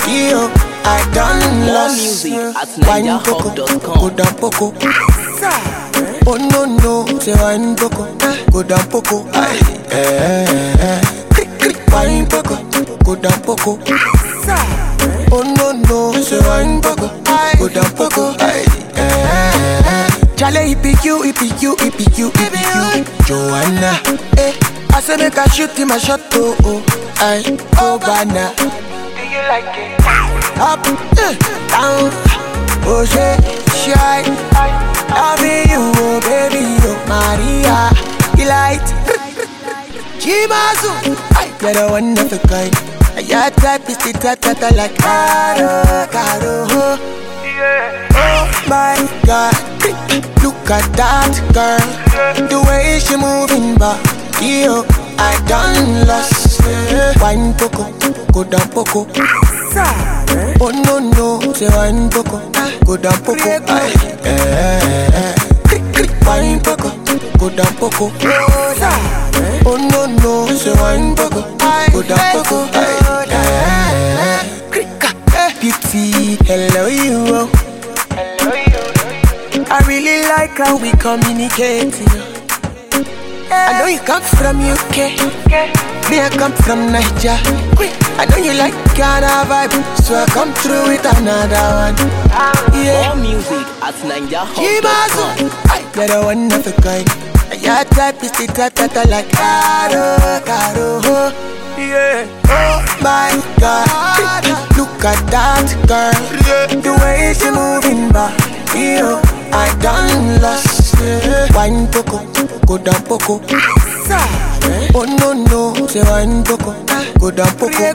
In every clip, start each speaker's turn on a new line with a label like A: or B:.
A: Yo, I done lost.
B: Music at
A: Wine poco, go down poco. Oh no no, say wine poco, go down poco. Wine poco, go down poco. Oh no no, say wine poco, go down poco. Charlie, it be you, Joanna. I say make I shoot him a shot, oh banana. Do you like it? Up, down, oh shit, shy. Loving you, oh baby, oh Maria. Delight, Chimazu. You're the one of a kind. Your type is the type that I like. Caro. Oh my God, look at that girl. The way she moving back. Yo, I done lost. Wine poco, go down poco. Oh no no, say wine poco, go down poco. Wine poco, go down poco. Oh no no, say wine poco, go down poco. Beauty, hello you. I really like how we communicate. I know you come from UK, me I come from Niger. I know you like Ghana vibe, so I come through with another one. Yeah.
B: More music at NigerHub.com.
A: You're the one of a kind. Your type is the type that I like. Caro. Yeah. Oh my God, look at that girl. The way she moving back. Yo, I done lost. Wine poco, go down poco. Oh no no, say wine poco, go down poco.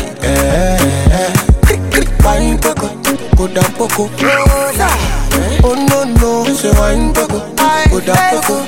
A: Wine poco, go down poco. Oh no no, say wine poco, go down poco.